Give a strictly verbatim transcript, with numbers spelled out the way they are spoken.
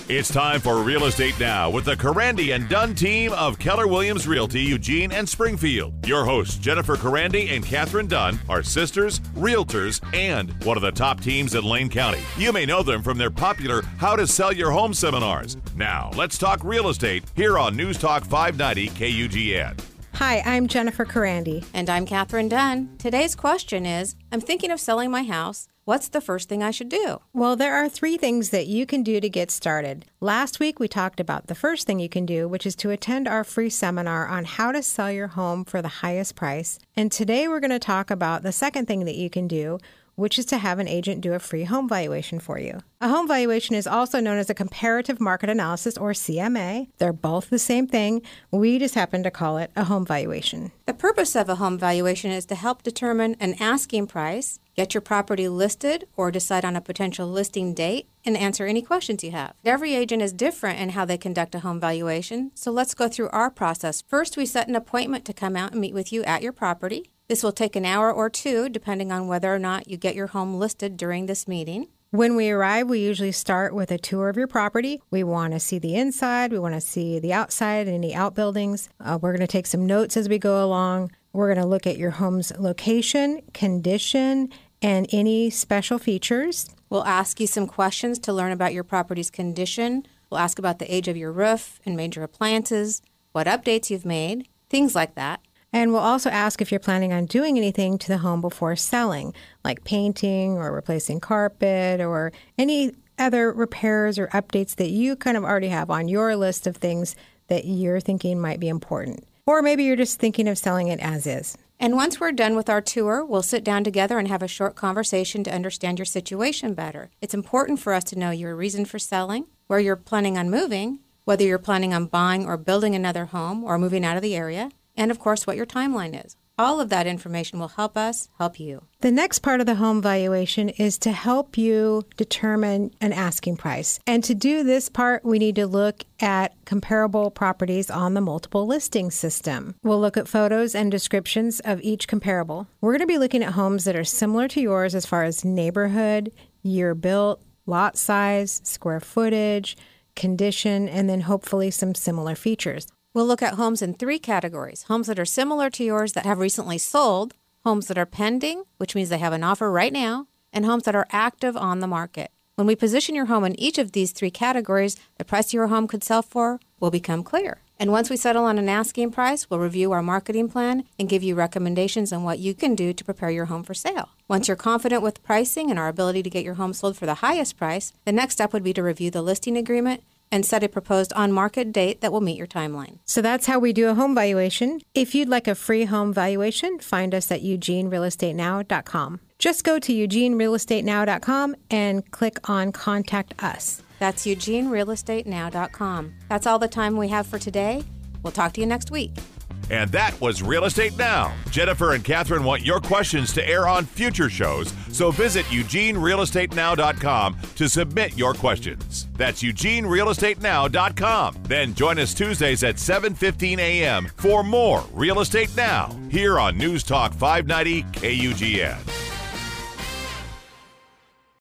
It's time for Real Estate Now with the Carandi and Dunn team of Keller Williams Realty, Eugene and Springfield. Your hosts, Jennifer Carandi and Catherine Dunn, are sisters, realtors, and one of the top teams in Lane County. You may know them from their popular How to Sell Your Home seminars. Now, let's talk real estate here on News Talk five ninety K U G N. Hi, I'm Jennifer Carandi. And I'm Catherine Dunn. Today's question is, I'm thinking of selling my house. What's the first thing I should do? Well, there are three things that you can do to get started. Last week, we talked about the first thing you can do, which is to attend our free seminar on how to sell your home for the highest price. And today, we're going to talk about the second thing that you can do, which is to have an agent do a free home valuation for you. A home valuation is also known as a comparative market analysis, or C M A. They're both the same thing. We just happen to call it a home valuation. The purpose of a home valuation is to help determine an asking price, get your property listed, or decide on a potential listing date, and answer any questions you have. Every agent is different in how they conduct a home valuation, so let's go through our process. First, we set an appointment to come out and meet with you at your property. This will take an hour or two, depending on whether or not you get your home listed during this meeting. When we arrive, we usually start with a tour of your property. We want to see the inside. We want to see the outside and any outbuildings. Uh, we're going to take some notes as we go along. We're going to look at your home's location, condition, and any special features. We'll ask you some questions to learn about your property's condition. We'll ask about the age of your roof and major appliances, what updates you've made, things like that. And we'll also ask if you're planning on doing anything to the home before selling, like painting or replacing carpet or any other repairs or updates that you kind of already have on your list of things that you're thinking might be important. Or maybe you're just thinking of selling it as is. And once we're done with our tour, we'll sit down together and have a short conversation to understand your situation better. It's important for us to know your reason for selling, where you're planning on moving, whether you're planning on buying or building another home or moving out of the area, and of course, what your timeline is. All of that information will help us help you. The next part of the home valuation is to help you determine an asking price. And to do this part, we need to look at comparable properties on the multiple listing system. We'll look at photos and descriptions of each comparable. We're going to be looking at homes that are similar to yours as far as neighborhood, year built, lot size, square footage, condition, and then hopefully some similar features. We'll look at homes in three categories: homes that are similar to yours that have recently sold, homes that are pending, which means they have an offer right now, and homes that are active on the market. When we position your home in each of these three categories, the price your home could sell for will become clear. And once we settle on an asking price, we'll review our marketing plan and give you recommendations on what you can do to prepare your home for sale. Once you're confident with pricing and our ability to get your home sold for the highest price, the next step would be to review the listing agreement and set a proposed on-market date that will meet your timeline. So that's how we do a home valuation. If you'd like a free home valuation, find us at eugene real estate now dot com. Just go to eugene real estate now dot com and click on Contact Us. That's eugene real estate now dot com. That's all the time we have for today. We'll talk to you next week. And that was Real Estate Now. Jennifer and Catherine want your questions to air on future shows, so visit eugene real estate now dot com to submit your questions. That's eugene real estate now dot com. Then join us Tuesdays at seven fifteen a.m. for more Real Estate Now here on News Talk five ninety K U G N.